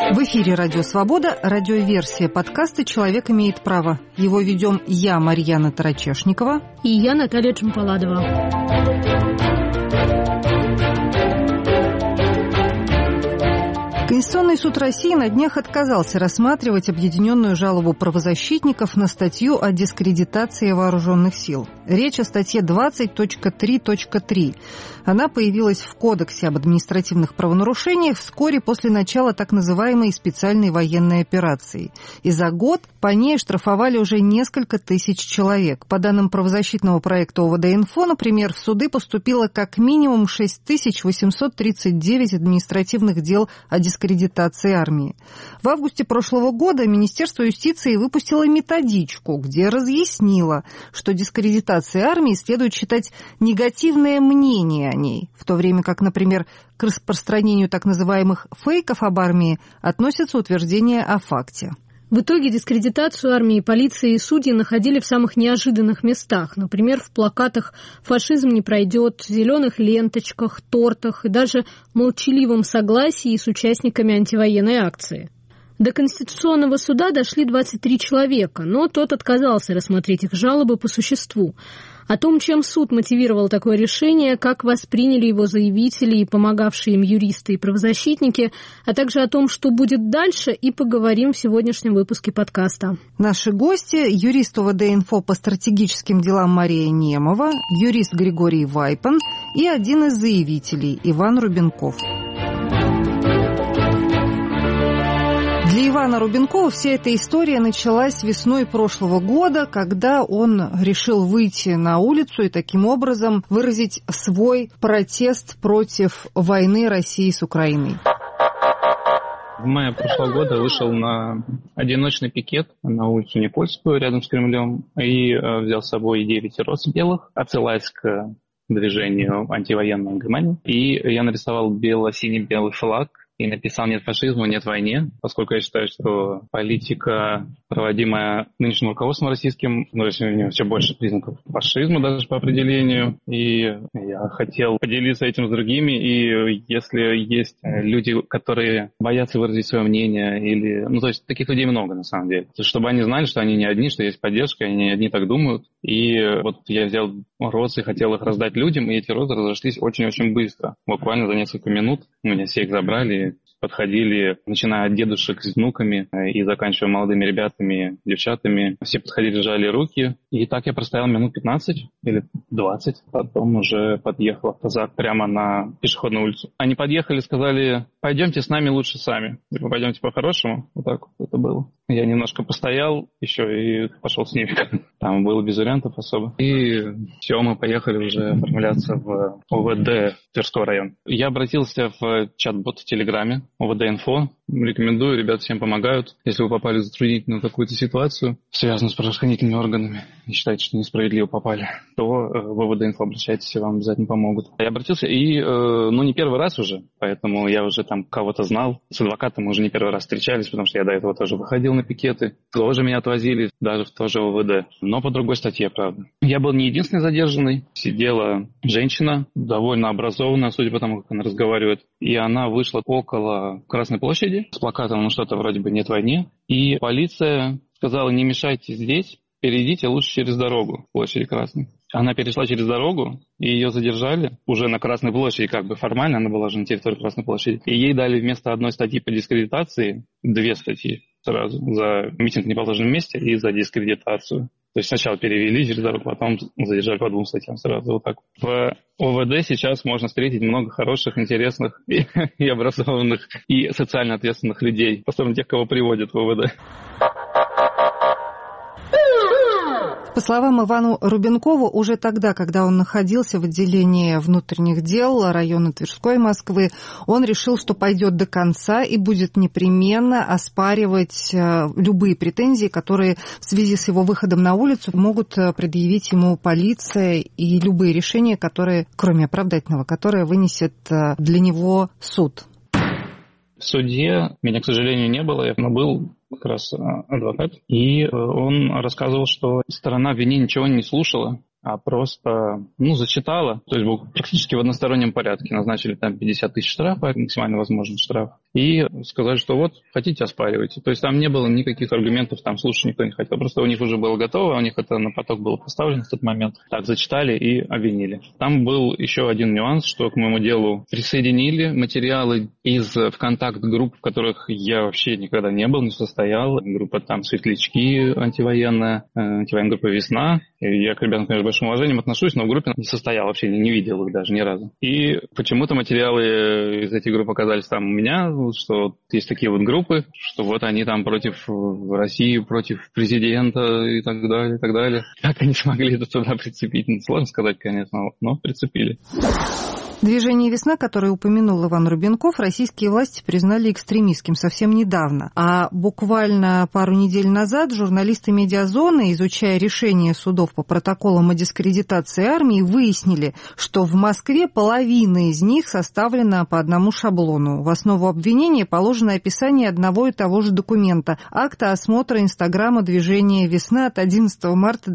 В эфире «Радио Свобода», радиоверсия подкаста «Человек имеет право». Его ведем я, Марьяна Тарачешникова. И я, Наталья Джампаладова. Конституционный суд России на днях отказался рассматривать объединенную жалобу правозащитников на статью о дискредитации вооруженных сил. Речь о статье 20.3.3. Она появилась в Кодексе об административных правонарушениях вскоре после начала так называемой специальной военной операции. И за год по ней штрафовали уже несколько тысяч человек. По данным правозащитного проекта ОВД-Инфо, например, в суды поступило как минимум 6839 административных дел о дискредитации армии. В августе прошлого года Министерство юстиции выпустило методичку, где разъяснило, что дискредитацией армии следует считать негативное мнение о ней, в то время как, например, к распространению так называемых фейков об армии относятся утверждения о факте. В итоге дискредитацию армии, полиции и судей находили в самых неожиданных местах. Например, в плакатах «Фашизм не пройдет», зеленых ленточках, тортах и даже молчаливом согласии с участниками антивоенной акции. До Конституционного суда дошли 23 человека, но тот отказался рассмотреть их жалобы по существу. О том, чем суд мотивировал такое решение, как восприняли его заявители и помогавшие им юристы и правозащитники, а также о том, что будет дальше, и поговорим в сегодняшнем выпуске подкаста. Наши гости – юрист ОВД-Инфо по стратегическим делам Мария Немова, юрист Григорий Вайпан и один из заявителей Иван Рубенков. Для Ивана Рубенкова вся эта история началась весной прошлого года, когда он решил выйти на улицу и таким образом выразить свой протест против войны России с Украиной. В мае прошлого года вышел на одиночный пикет на улицу Никольскую рядом с Кремлем и взял с собой 9 роз белых, отсылаясь к движению антивоенного Германии. И я нарисовал бело-синий-белый флаг и написал «Нет фашизму, нет войне», поскольку я считаю, что политика, проводимая нынешним руководством российским, у нее все больше признаков фашизма даже по определению, и я хотел поделиться этим с другими, и если есть люди, которые боятся выразить свое мнение, или, то есть таких людей много на самом деле, чтобы они знали, что они не одни, что есть поддержка, они не одни так думают, и вот я взял розы, хотел их раздать людям, и эти розы разошлись очень-очень быстро, буквально за несколько минут, меня все их забрали, подходили, начиная от дедушек с внуками и заканчивая молодыми ребятами, девчатами. Все подходили, жали руки. И так я простоял минут 15 или 20. Потом уже подъехал автозак прямо на пешеходную улицу. Они подъехали, сказали: пойдемте с нами лучше сами. Типа, пойдемте по-хорошему. Вот так вот это было. Я немножко постоял еще и пошел с ними. Там было без вариантов особо. И все, мы поехали уже оформляться в ОВД Тверской район. Я обратился в чат-бот в Телеграме ОВД-Инфо. Рекомендую, ребята всем помогают. Если вы попали в затруднительную какую-то ситуацию, связанную с правоохранительными органами, и считаете, что несправедливо попали, то в ОВД-Инфо обращайтесь, и вам обязательно помогут. Я обратился, и, не первый раз уже, поэтому я уже там кого-то знал. С адвокатом мы уже не первый раз встречались, потому что я до этого тоже выходил на пикеты. Тоже меня отвозили, даже в то же ОВД. Но по другой статье, правда. Я был не единственный задержанный. Сидела женщина, довольно образованная, судя по тому, как она разговаривает. И она вышла около Красной площади с плакатом, что-то вроде бы «Нет войне». И полиция сказала: не мешайте здесь, перейдите лучше через дорогу, площади Красной. Она перешла через дорогу, и ее задержали уже на Красной площади, как бы формально она была уже на территории Красной площади. И ей дали вместо одной статьи по дискредитации 2 статьи сразу: за митинг в неположенном месте и за дискредитацию. То есть сначала перевели через дорогу, потом задержали по 2 статьям сразу. Вот так. В ОВД сейчас можно встретить много хороших, интересных и образованных, и социально ответственных людей, особенно тех, кого приводят в ОВД. По словам Ивана Рубенкова, уже тогда, когда он находился в отделении внутренних дел района Тверской Москвы, он решил, что пойдет до конца и будет непременно оспаривать любые претензии, которые в связи с его выходом на улицу могут предъявить ему полиция, и любые решения, которые, кроме оправдательного, которые вынесет для него суд. В суде меня, к сожалению, не было, но был как раз адвокат, и он рассказывал, что сторона обвинения ничего не слушала, а просто, зачитала. То есть был практически в одностороннем порядке. Назначили там 50 тысяч штрафа, максимально возможный штраф. и сказали, что вот, хотите, оспаривайте. То есть там не было никаких аргументов, там слушать никто не хотел. Просто у них уже было готово, у них это на поток было поставлено в тот момент. Так, зачитали и обвинили. Там был еще один нюанс, что к моему делу присоединили материалы из ВКонтакт-групп, в которых я вообще никогда не был, не состоял. Группа там «Светлячки» антивоенная группа «Весна». И я к ребятам, конечно, с большим уважением отношусь, но в группе не состоял вообще, не видел их даже ни разу. И почему-то материалы из этих групп оказались там у меня, что есть такие вот группы, что вот они там против России, против президента и так далее, и так далее. Как они смогли это туда прицепить? Сложно сказать, конечно, но прицепили. Движение «Весна», которое упомянул Иван Рубенков, российские власти признали экстремистским совсем недавно. А буквально пару недель назад журналисты «Медиазоны», изучая решения судов по протоколам о дискредитации армии, выяснили, что в Москве половина из них составлена по одному шаблону. В основу обвинения положено описание одного и того же документа – акта осмотра Инстаграма движения «Весна» от 11 марта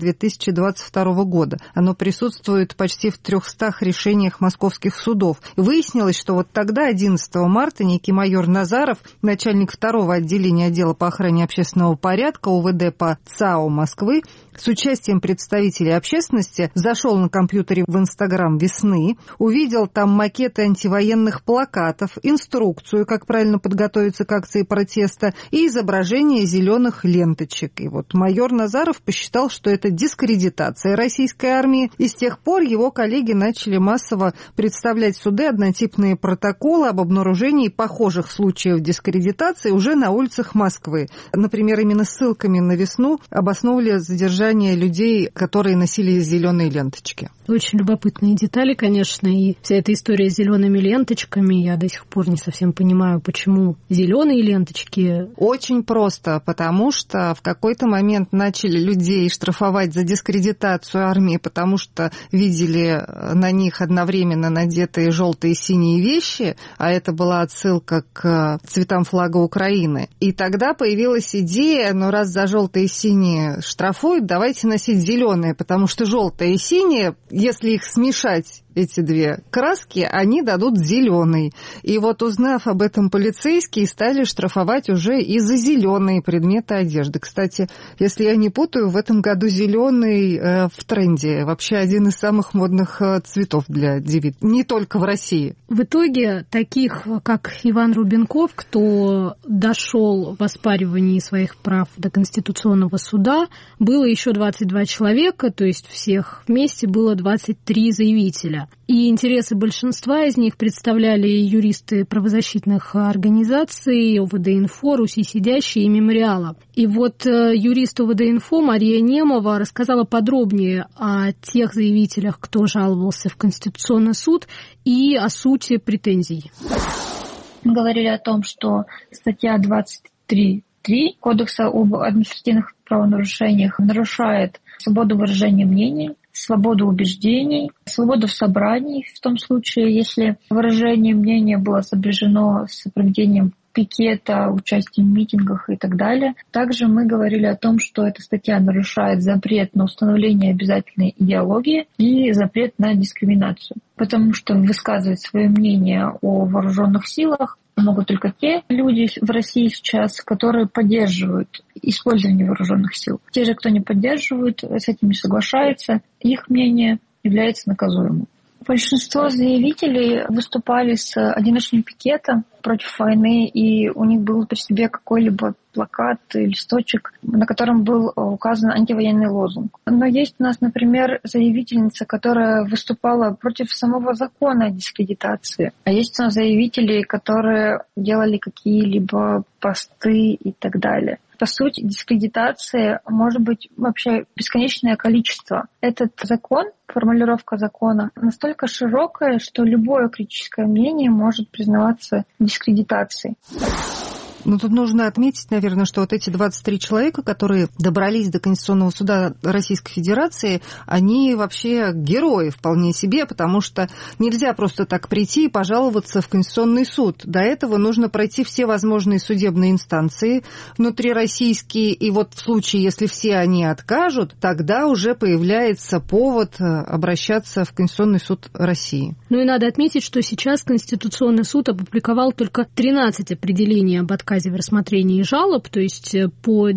2022 года. Оно присутствует почти в 300 решениях московских судов. Выяснилось, что вот тогда, 11 марта, некий майор Назаров, начальник 2-го отделения отдела по охране общественного порядка УВД по ЦАО Москвы, с участием представителей общественности зашел на компьютере в Инстаграм «Весны», увидел там макеты антивоенных плакатов, инструкцию, как правильно подготовиться к акции протеста и изображение зеленых ленточек. И вот майор Назаров посчитал, что это дискредитация российской армии, и с тех пор его коллеги начали массово представлять в суды однотипные протоколы об обнаружении похожих случаев дискредитации уже на улицах Москвы. Например, именно ссылками на «Весну» обосновывали задержание людей, которые носили зеленые ленточки. Очень любопытные детали, конечно, и вся эта история с зелеными ленточками, я до сих пор не совсем понимаю, почему зеленые ленточки. Очень просто, потому что в какой-то момент начали людей штрафовать за дискредитацию армии, потому что видели на них одновременно надетые желтые и синие вещи, а это была отсылка к цветам флага Украины. И тогда появилась идея, раз за желтые и синие штрафуют, давайте носить зеленые, потому что желтые и синие, если их смешать, эти две краски, они дадут зеленый. И вот, узнав об этом, полицейские стали штрафовать уже и за зеленые предметы одежды. Кстати, если я не путаю, в этом году зеленый в тренде. Вообще один из самых модных цветов для девиц, не только в России. В итоге таких, как Иван Рубенков, кто дошел в оспаривании своих прав до Конституционного суда, было еще 22 человека, то есть всех вместе было 23 заявителя. И интересы большинства из них представляли юристы правозащитных организаций, ОВД-Инфо, Руси Сидящие и Мемориала. И вот юрист ОВД-Инфо Мария Немова рассказала подробнее о тех заявителях, кто жаловался в Конституционный суд, и о сути претензий. Мы говорили о том, что статья 23.3 Кодекса об административных правонарушениях нарушает свободу выражения мнений, свободу убеждений, свободу в собрании, в том случае, если выражение мнения было сопряжено с проведением пикета, участием в митингах и так далее. Также мы говорили о том, что эта статья нарушает запрет на установление обязательной идеологии и запрет на дискриминацию, потому что высказывать свое мнение о вооруженных силах могут только те люди в России сейчас, которые поддерживают использование вооруженных сил. Те же, кто не поддерживает, с этим не соглашается, их мнение является наказуемым. Большинство заявителей выступали с одиночным пикетом против войны, и у них был при себе какой-либо плакат, листочек, на котором был указан антивоенный лозунг. Но есть у нас, например, заявительница, которая выступала против самого закона о дискредитации. А есть у нас заявители, которые делали какие-либо посты и так далее. По сути, дискредитации может быть вообще бесконечное количество. Этот закон, формулировка закона, настолько широкая, что любое критическое мнение может признаваться дискредитацией. Ну, тут нужно отметить, наверное, что вот эти 23 человека, которые добрались до Конституционного суда Российской Федерации, они вообще герои вполне себе, потому что нельзя просто так прийти и пожаловаться в Конституционный суд. До этого нужно пройти все возможные судебные инстанции внутрироссийские, и вот в случае, если все они откажут, тогда уже появляется повод обращаться в Конституционный суд России. Ну и надо отметить, что сейчас Конституционный суд опубликовал только 13 определений об отказе в рассмотрении жалоб, то есть по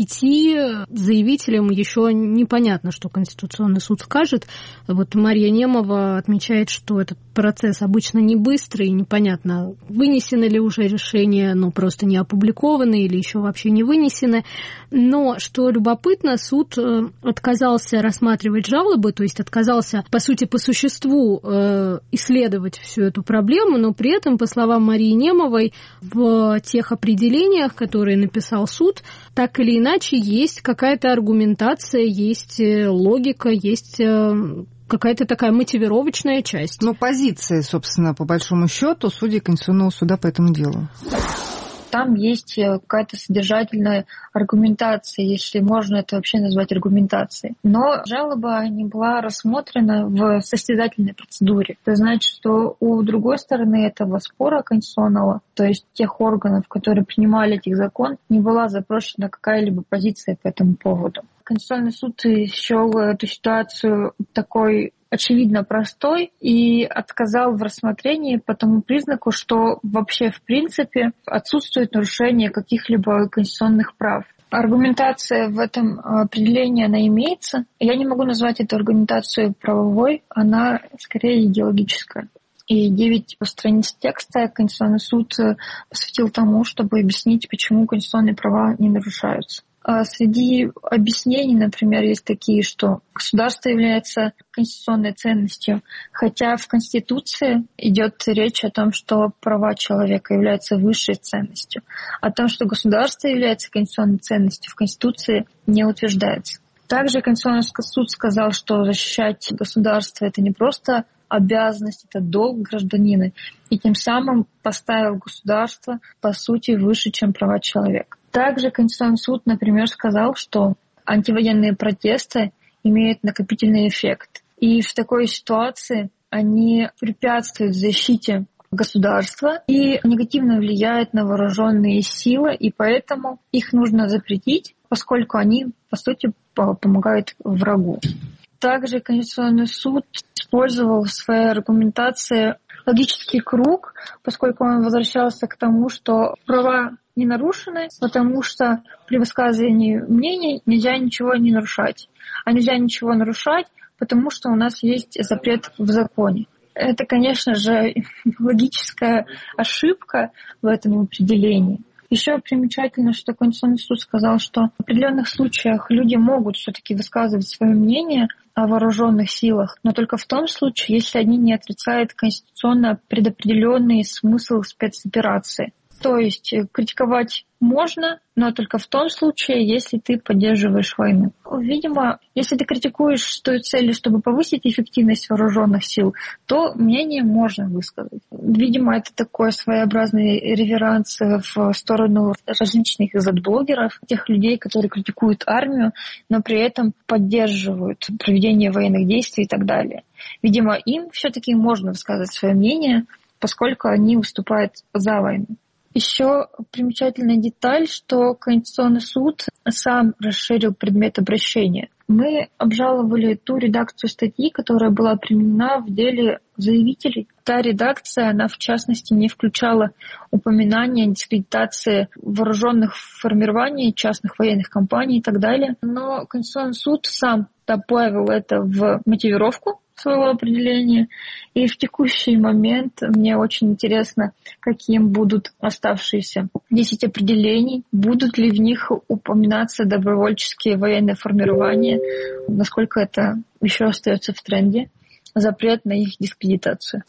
10 заявителям еще непонятно, что Конституционный суд скажет. Вот Марья Немова отмечает, что этот процесс обычно не быстрый, и непонятно, вынесено ли уже решение, но просто не опубликовано или еще вообще не вынесено. Но, что любопытно, суд отказался рассматривать жалобы, то есть отказался, по сути, по существу исследовать всю эту проблему, но при этом, по словам Марии Немовой, в тех определениях, которые написал суд, так или иначе есть какая-то аргументация, есть логика, есть какая-то такая мотивировочная часть. Но позиции, собственно, по большому счету, судей Конституционного суда по этому делу. Там есть какая-то содержательная аргументация, если можно это вообще назвать аргументацией. Но жалоба не была рассмотрена в состязательной процедуре. Это значит, что у другой стороны этого спора конституционного, то есть тех органов, которые принимали этих закон, не была запрошена какая-либо позиция по этому поводу. Конституционный суд счел эту ситуацию такой очевидно простой и отказал в рассмотрении по тому признаку, что вообще в принципе отсутствует нарушение каких-либо конституционных прав. Аргументация в этом определении, она имеется. Я не могу назвать эту аргументацию правовой, она скорее идеологическая. И 9 страниц текста Конституционный суд посвятил тому, чтобы объяснить, почему конституционные права не нарушаются. Среди объяснений, например, есть такие, что государство является конституционной ценностью, хотя в Конституции идет речь о том, что права человека являются высшей ценностью. О том, что государство является конституционной ценностью, в Конституции не утверждается. Также Конституционный суд сказал, что защищать государство — это не просто обязанность, это долг гражданина, и тем самым поставил государство, по сути, выше, чем права человека. Также Конституционный суд, например, сказал, что антивоенные протесты имеют накопительный эффект. И в такой ситуации они препятствуют защите государства и негативно влияют на вооруженные силы, и поэтому их нужно запретить, поскольку они, по сути, помогают врагу. Также Конституционный суд использовал в своей аргументации логический круг, поскольку он возвращался к тому, что права не нарушены, потому что при высказывании мнений нельзя ничего не нарушать. А нельзя ничего нарушать, потому что у нас есть запрет в законе. Это, конечно же, логическая ошибка в этом определении. Еще примечательно, что Конституционный суд сказал, что в определенных случаях люди могут все-таки высказывать свое мнение о вооруженных силах, но только в том случае, если они не отрицают конституционно предопределенный смысл спецоперации. То есть критиковать можно, но только в том случае, если ты поддерживаешь войну. Видимо, если ты критикуешь с той целью, чтобы повысить эффективность вооруженных сил, то мнение можно высказать. Видимо, это такой своеобразный реверанс в сторону различных изотблогеров, тех людей, которые критикуют армию, но при этом поддерживают проведение военных действий и так далее. Видимо, им все-таки можно высказать свое мнение, поскольку они выступают за войну. Еще примечательная деталь, что Конституционный суд сам расширил предмет обращения. Мы обжаловали ту редакцию статьи, которая была применена в деле заявителей. Та редакция, она в частности не включала упоминания о дискредитации вооруженных формирований, частных военных компаний и так далее. Но Конституционный суд сам добавил это в мотивировку своего определения. И в текущий момент мне очень интересно, каким будут оставшиеся 10 определений, будут ли в них упоминаться добровольческие военные формирования, насколько это еще остается в тренде, запрет на их дискредитацию.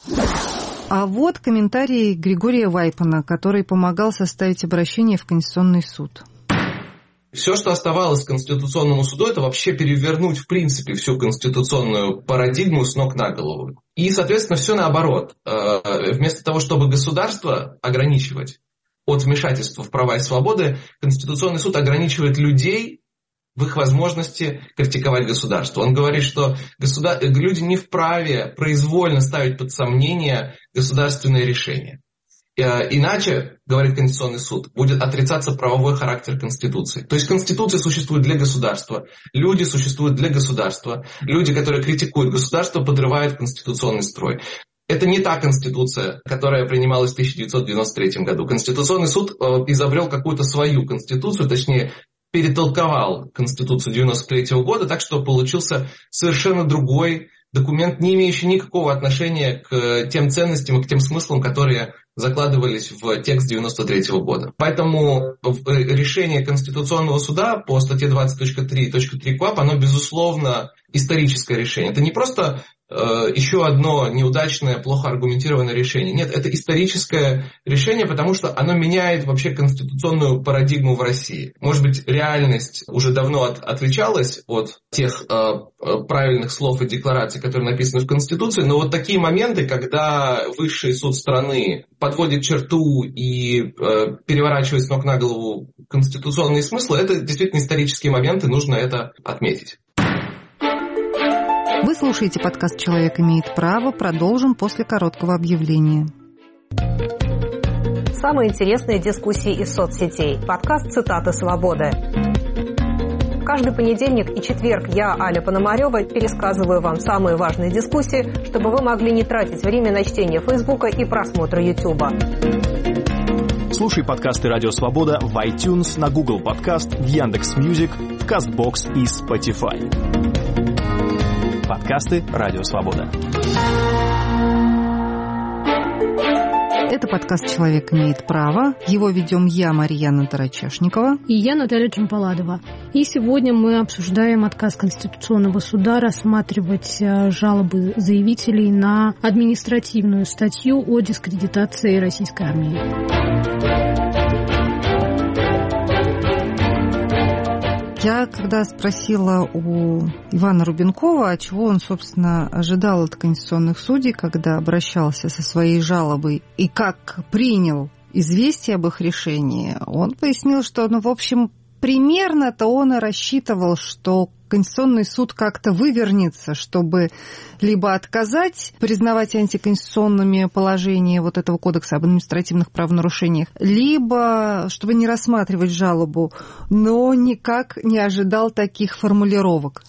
А вот комментарий Григория Вайпана, который помогал составить обращение в Конституционный суд. Все, что оставалось Конституционному суду, это вообще перевернуть, в принципе, всю конституционную парадигму с ног на голову. И, соответственно, все наоборот. Вместо того, чтобы государство ограничивать, от вмешательства в права и свободы, Конституционный суд ограничивает людей в их возможности критиковать государство. Он говорит, что люди не вправе произвольно ставить под сомнение государственные решения. Иначе, говорит Конституционный суд, будет отрицаться правовой характер Конституции. То есть Конституция существует для государства, люди существуют для государства, люди, которые критикуют государство, подрывают конституционный строй. Это не та Конституция, которая принималась в 1993 году. Конституционный суд изобрел какую-то свою Конституцию, точнее, перетолковал Конституцию 1993 года, так что получился совершенно другой документ, не имеющий никакого отношения к тем ценностям и к тем смыслам, которые закладывались в текст 1993 года. Поэтому решение Конституционного суда по статье 20.3.3 КоАП, оно, безусловно, историческое решение. Это не просто еще одно неудачное, плохо аргументированное решение. Нет, это историческое решение, потому что оно меняет вообще конституционную парадигму в России. Может быть, реальность уже давно отличалась от тех правильных слов и деклараций, которые написаны в Конституции, но вот такие моменты, когда высший суд страны подводит черту и переворачивает с ног на голову конституционные смыслы, это действительно исторические моменты, нужно это отметить. Вы слушаете подкаст «Человек имеет право». Продолжим после короткого объявления. Самые интересные дискуссии из соцсетей. Подкаст «Цитаты свободы». Каждый понедельник и четверг я, Аля Пономарева, пересказываю вам самые важные дискуссии, чтобы вы могли не тратить время на чтение Фейсбука и просмотра Ютуба. Слушай подкасты «Радио Свобода» в iTunes, на Google Подкаст, в Яндекс.Мьюзик, в Кастбокс и Spotify. Подкасты «Радио Свобода». Это подкаст «Человек имеет право». Его ведем я, Марьяна Тарачешникова. И я, Наталья Чемпаладова. И сегодня мы обсуждаем отказ Конституционного суда рассматривать жалобы заявителей на административную статью о дискредитации российской армии. Я когда спросила у Ивана Рубенкова, чего он, собственно, ожидал от конституционных судей, когда обращался со своей жалобой, и как принял известие об их решении, он пояснил, что, в общем, примерно-то он и рассчитывал, что Конституционный суд как-то вывернется, чтобы либо отказать признавать антиконституционными положения вот этого кодекса об административных правонарушениях, либо чтобы не рассматривать жалобу, но никак не ожидал таких формулировок.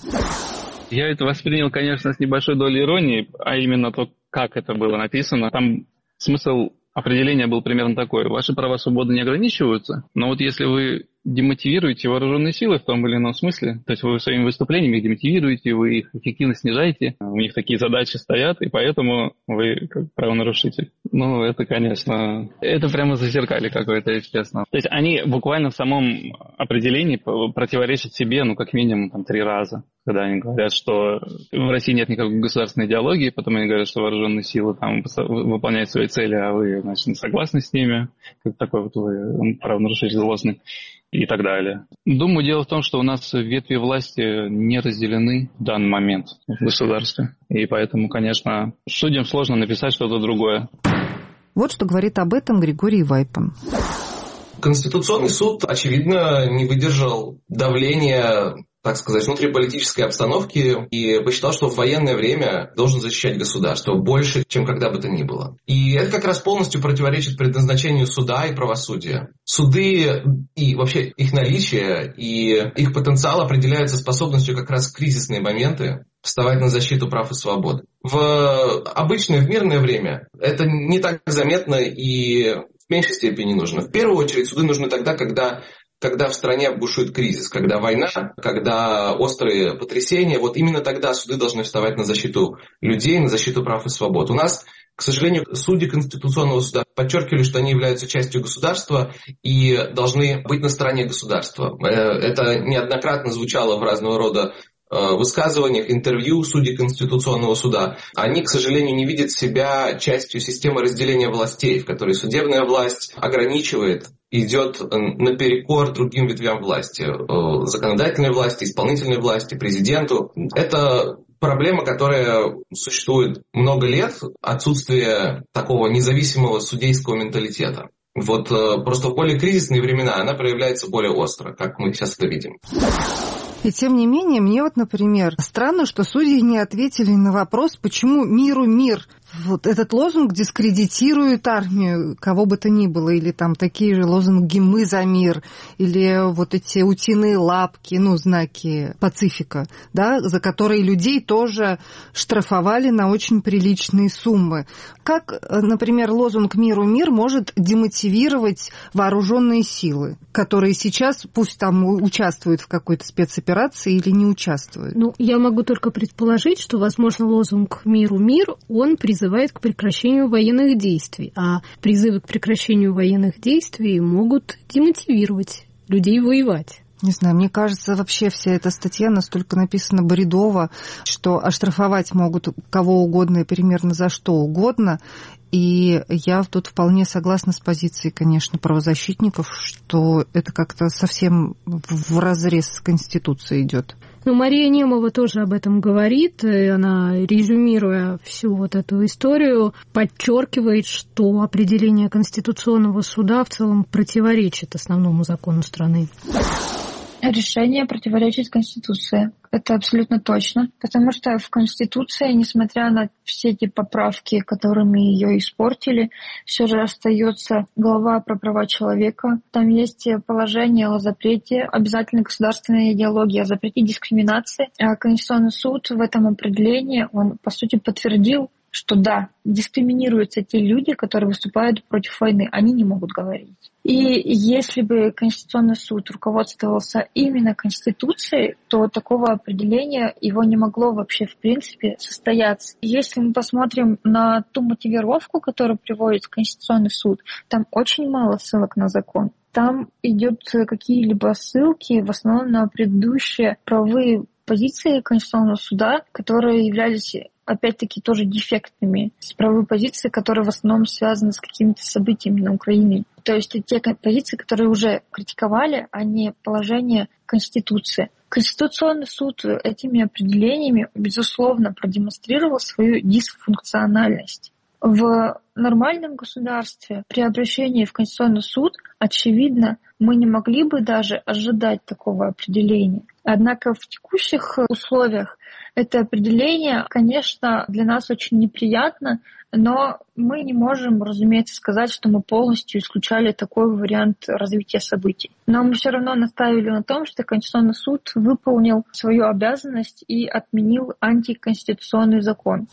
Я это воспринял, конечно, с небольшой долей иронии, а именно то, как это было написано. Там смысл определения был примерно такой. Ваши права свободы не ограничиваются, но вот если вы демотивируете вооруженные силы в том или ином смысле, то есть вы своими выступлениями их демотивируете, вы их эффективно снижаете, у них такие задачи стоят, и поэтому вы как правонарушитель. Ну, это, конечно, это прямо зазеркалье какое-то, если честно. То есть они буквально в самом определении противоречат себе, как минимум, 3 раза. Когда они говорят, что в России нет никакой государственной идеологии, потом они говорят, что вооруженные силы там выполняют свои цели, а вы, значит, не согласны с ними, как такой вот вы правонарушитель злостный и так далее. Думаю, дело в том, что у нас ветви власти не разделены в данный момент в государстве, и поэтому, конечно, судьям сложно написать что-то другое. Вот что говорит об этом Григорий Вайпан. Конституционный суд, очевидно, не выдержал давления, так сказать, внутриполитической обстановки и посчитал, что в военное время должен защищать государство больше, чем когда бы то ни было. И это как раз полностью противоречит предназначению суда и правосудия. Суды и вообще их наличие и их потенциал определяются способностью как раз в кризисные моменты вставать на защиту прав и свобод. В обычное, в мирное время это не так заметно и в меньшей степени нужно. В первую очередь суды нужны тогда, когда в стране бушует кризис, когда война, когда острые потрясения, вот именно тогда суды должны вставать на защиту людей, на защиту прав и свобод. У нас, к сожалению, судьи Конституционного суда подчеркивали, что они являются частью государства и должны быть на стороне государства. Это неоднократно звучало в разного рода высказываниях, интервью судей Конституционного суда. Они, к сожалению, не видят себя частью системы разделения властей, в которой судебная власть ограничивает, идет наперекор другим ветвям власти, законодательной власти, исполнительной власти, президенту. Это проблема, которая существует много лет, отсутствие такого независимого судейского менталитета. Вот просто в более кризисные времена она проявляется более остро, как мы сейчас это видим. И тем не менее, мне вот, например, странно, что судьи не ответили на вопрос, почему миру мир. Вот этот лозунг дискредитирует армию, кого бы то ни было, или там такие же лозунги «Мы за мир», или вот эти утиные лапки, знаки пацифика, да, за которые людей тоже штрафовали на очень приличные суммы. Как, например, лозунг «Миру мир» может демотивировать вооруженные силы, которые сейчас, пусть там участвуют в какой-то спецоперации или не участвуют? Я могу только предположить, что, возможно, лозунг «Миру мир», он призывает к прекращению военных действий, а призывы к прекращению военных действий могут демотивировать людей воевать. Не знаю, мне кажется, вообще вся эта статья настолько написана бредово, что оштрафовать могут кого угодно и примерно за что угодно. И я тут вполне согласна с позицией, конечно, правозащитников, что это как-то совсем вразрез с Конституцией идет. Мария Немова тоже об этом говорит, и она, резюмируя всю вот эту историю, подчеркивает, что определение Конституционного суда в целом противоречит основному закону страны. Решение противоречит Конституции. Это абсолютно точно. Потому что в Конституции, несмотря на все эти поправки, которыми ее испортили, все же остается глава про права человека. Там есть положение о запрете обязательной государственной идеологии, о запрете дискриминации. А Конституционный суд в этом определении, он, по сути, подтвердил, что да, дискриминируются те люди, которые выступают против войны. Они не могут говорить. И если бы Конституционный суд руководствовался именно Конституцией, то такого определения его не могло вообще в принципе состояться. Если мы посмотрим на ту мотивировку, которую приводит Конституционный суд, там очень мало ссылок на закон. Там идут какие-либо ссылки в основном на предыдущие правовые позиции Конституционного суда, которые являлись опять-таки тоже дефектными. Правовые позиции, которые в основном связаны с какими-то событиями на Украине. То есть те позиции, которые уже критиковали, а не положение Конституции. Конституционный суд этими определениями, безусловно, продемонстрировал свою дисфункциональность. В нормальном государстве при обращении в Конституционный суд, очевидно, мы не могли бы даже ожидать такого определения. Однако в текущих условиях это определение, конечно, для нас очень неприятно, но мы не можем, разумеется, сказать, что мы полностью исключали такой вариант развития событий. Но мы все равно настаивали на том, что Конституционный суд выполнил свою обязанность и отменил антиконституционный закон.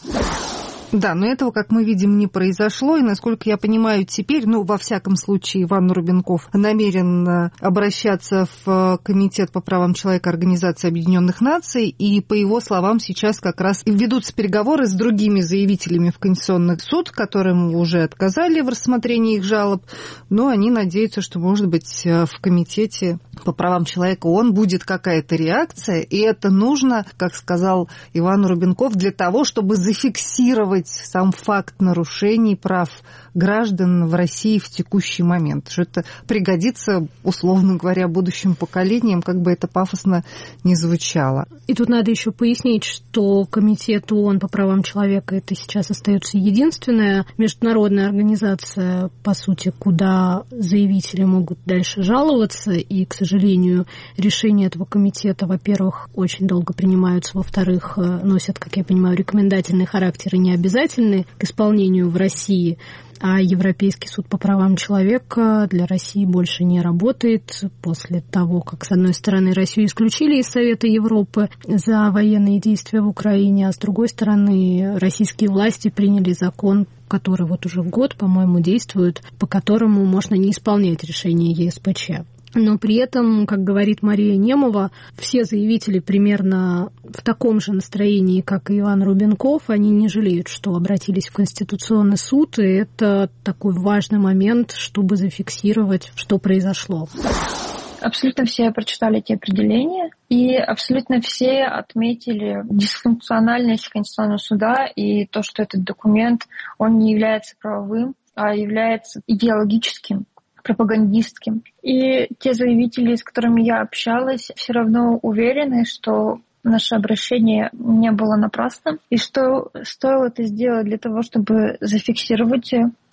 Да, но этого, как мы видим, не произошло. И, насколько я понимаю, теперь, во всяком случае, Иван Рубенков намерен обращаться в Комитет по правам человека Организации Объединенных Наций. И, по его словам, сейчас как раз ведутся переговоры с другими заявителями в Конституционный суд, которым уже отказали в рассмотрении их жалоб. Но они надеются, что, может быть, в Комитете по правам человека ООН будет какая-то реакция. И это нужно, как сказал Иван Рубенков, для того, чтобы зафиксировать сам факт нарушений прав граждан в России в текущий момент. Что это пригодится, условно говоря, будущим поколениям, как бы это пафосно ни звучало. И тут надо еще пояснить, что Комитет ООН по правам человека это сейчас остается единственная международная организация, по сути, куда заявители могут дальше жаловаться. И, к сожалению, решения этого комитета, во-первых, очень долго принимаются, во-вторых, носят, как я понимаю, рекомендательный характер и не обязательны к исполнению в России. А Европейский суд по правам человека для России больше не работает после того, как, с одной стороны, Россию исключили из Совета Европы за военные действия в Украине, а с другой стороны, российские власти приняли закон, который вот уже год, по-моему, действует, по которому можно не исполнять решение ЕСПЧ. Но при этом, как говорит Мария Немова, все заявители примерно в таком же настроении, как и Иван Рубенков, они не жалеют, что обратились в Конституционный суд, и это такой важный момент, чтобы зафиксировать, что произошло. Абсолютно все прочитали эти определения, и абсолютно все отметили дисфункциональность Конституционного суда и то, что этот документ, он не является правовым, а является идеологическим, пропагандистским. И те заявители, с которыми я общалась, все равно уверены, что наше обращение не было напрасным, и что стоило это сделать для того, чтобы зафиксировать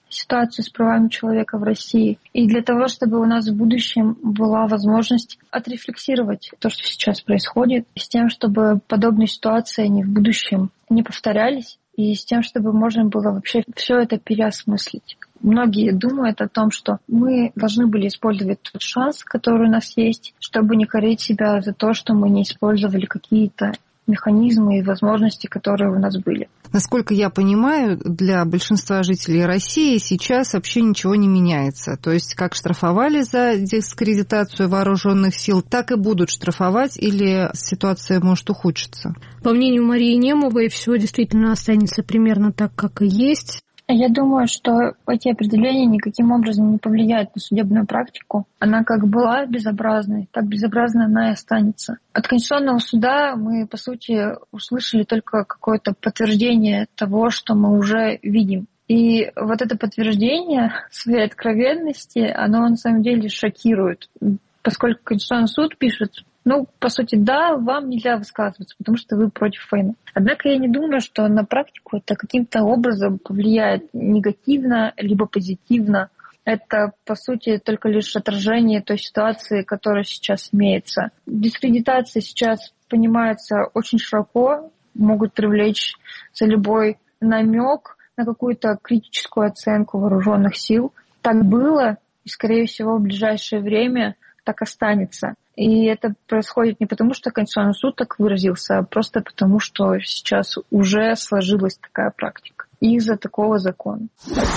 ситуацию с правами человека в России. И для того, чтобы у нас в будущем была возможность отрефлексировать то, что сейчас происходит, с тем, чтобы подобные ситуации в будущем не повторялись, и с тем, чтобы можно было вообще все это переосмыслить. Многие думают о том, что мы должны были использовать тот шанс, который у нас есть, чтобы не корить себя за то, что мы не использовали какие-то механизмы и возможности, которые у нас были. Насколько я понимаю, для большинства жителей России сейчас вообще ничего не меняется. То есть как штрафовали за дискредитацию вооруженных сил, так и будут штрафовать, или ситуация может ухудшиться? По мнению Марии Немовой, все действительно останется примерно так, как и есть. Я думаю, что эти определения никаким образом не повлияют на судебную практику. Она как была безобразной, так безобразной она и останется. От Конституционного суда мы, по сути, услышали только какое-то подтверждение того, что мы уже видим. И вот это подтверждение своей откровенности, оно на самом деле шокирует. Поскольку Конституционный суд пишет, по сути, да, вам нельзя высказываться, потому что вы против войны. Однако я не думаю, что на практику это каким-то образом повлияет негативно, либо позитивно. Это, по сути, только лишь отражение той ситуации, которая сейчас имеется. Дискредитация сейчас понимается очень широко, могут привлечь за любой намек на какую-то критическую оценку вооруженных сил. Так было, и, скорее всего, в ближайшее время так останется. И это происходит не потому, что Конституционный суд так выразился, а просто потому, что сейчас уже сложилась такая практика из-за такого закона.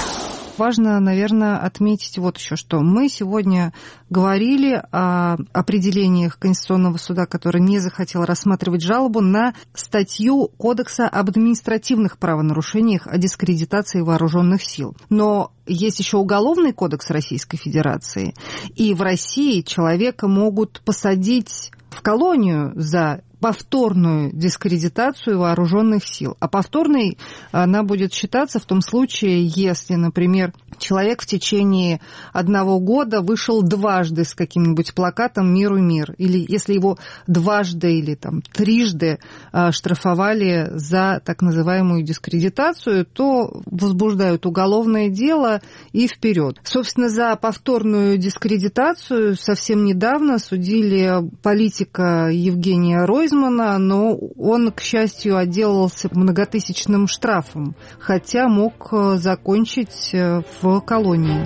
Важно, наверное, отметить вот еще, что мы сегодня говорили о определениях Конституционного суда, который не захотел рассматривать жалобу на статью Кодекса об административных правонарушениях о дискредитации вооруженных сил. Но есть еще Уголовный кодекс Российской Федерации, и в России человека могут посадить в колонию за повторную дискредитацию вооруженных сил. А повторной она будет считаться в том случае, если, например, человек в течение 1 года вышел дважды с каким-нибудь плакатом «Миру мир», или если его дважды или трижды штрафовали за так называемую дискредитацию, то возбуждают уголовное дело и вперед. Собственно, за повторную дискредитацию совсем недавно судили политика Евгения Ройзмана, но он, к счастью, отделался многотысячным штрафом, хотя мог закончить в колонии.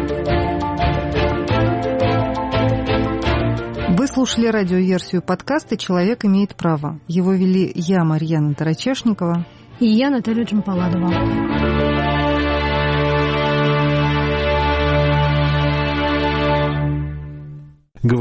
Вы слушали радиоверсию подкаста «Человек имеет право». Его вели я, Марьяна Тарачешникова. И я, Наталья Джампаладова.